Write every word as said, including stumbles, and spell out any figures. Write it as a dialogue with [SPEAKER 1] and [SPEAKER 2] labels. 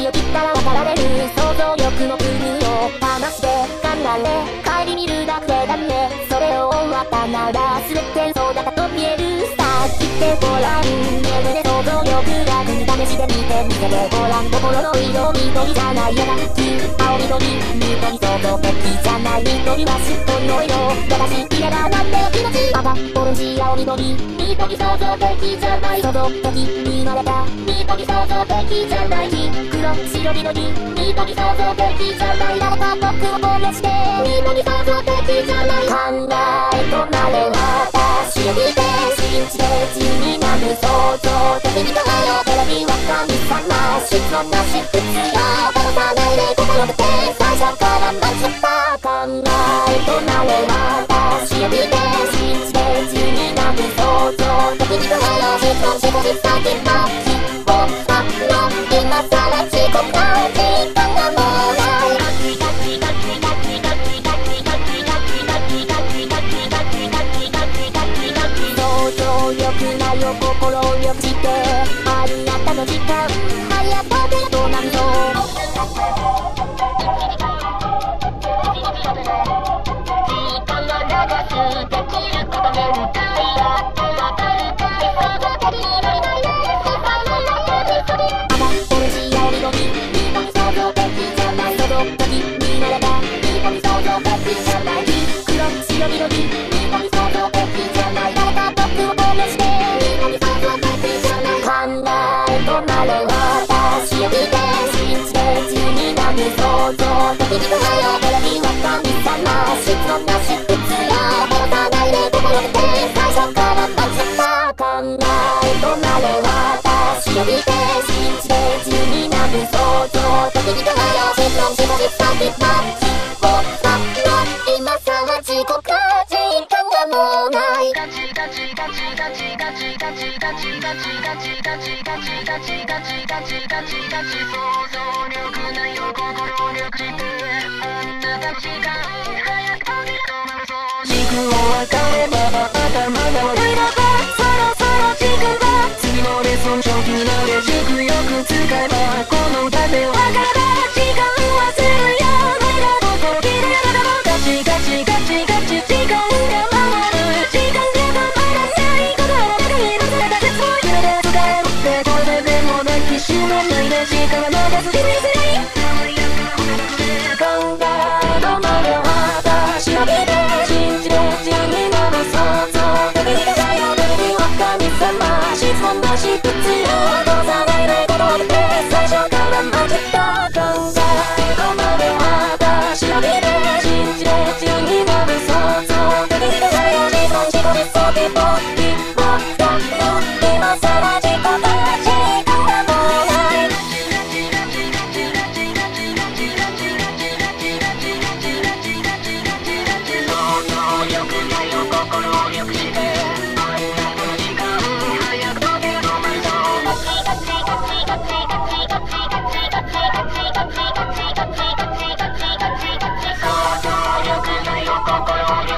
[SPEAKER 1] を切ったら渡られる想像力の国を話して考え帰り見るだけだね。それを終わったなら全てそうだったと見える。さあ来てごらんね。想像力が国試しで見てみてごらん。心の色緑じゃないやな黄青緑緑想像的じゃない。緑はしっとりの色私嫌だなんて命赤オレンジ青緑緑想像的じゃない。想像的に生まれた緑想像的じゃない。黒白緑緑想像的じゃない。誰か僕を殺して緑想像的じゃない。考えとなれ私を見て信じて自由になる想像的に輝くテレビは神様質問なし必要騙さないで心で最初から間違った考えとなれ私を見て信じて自由になる想像的に輝く質問しこし先の希望だの今さら遅刻な時間がもうない。想像力なよ心をよくしてありがたの時間早くてどうなんの時間が長くできることで歌いやってわかるかい。想像的にないないない世界の中でそれ赤オレンジ青緑緑想像的じゃない。想像的になれば緑想像的じゃない。黒白緑緑想像的じゃない。誰か僕を殺して緑想像的じゃない。考えとなれ私を見て信じて自由になる想像的に輝くテレビは神様質問なし必要騙さないで心で最初から間違った考えとなれ私を見て信じて自由になる想像的に輝く質問しこし先の希望だの今さら遅刻時間がもうない。ガチガチガチガチガチガチガチガチガチガチガチガチガチガチガチガチ想像力ないよ心力してあんなたちが早く飛び込むそう軸を分かれば頭が悪いのか。そろそろ時間だ次のレッスン初級なで軸よく使えばこの歌で分かれば時間忘れるよないだ心きれいなのガチガチガチガチ時間が回る時間が止まらない心の中に乗せた鉄を夢で使えるってこれでも抱きしめないで時間が流す地味すぎ考えのまで私を見て信じて自由になる想像的に輝くテレビは神様質問なし必要騙さないで心で最初から間違った考えのまで私を見て信じて自由になる想像的に輝く質問しこし先の希望だの今さら遅刻時間がもうない。心